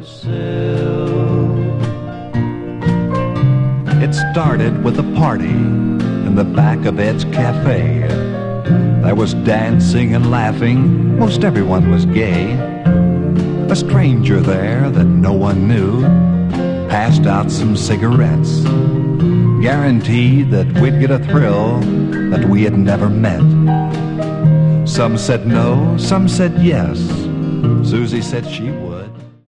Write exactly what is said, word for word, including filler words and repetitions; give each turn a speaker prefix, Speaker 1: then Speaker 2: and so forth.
Speaker 1: yourself.
Speaker 2: It started with a party in the back of Ed's Cafe. There was dancing and laughing, most everyone was gay. A stranger there that no one knew passed out some cigarettes, guaranteed that we'd get a thrill that we had never met. Some said no, some said yes. Susie said she would.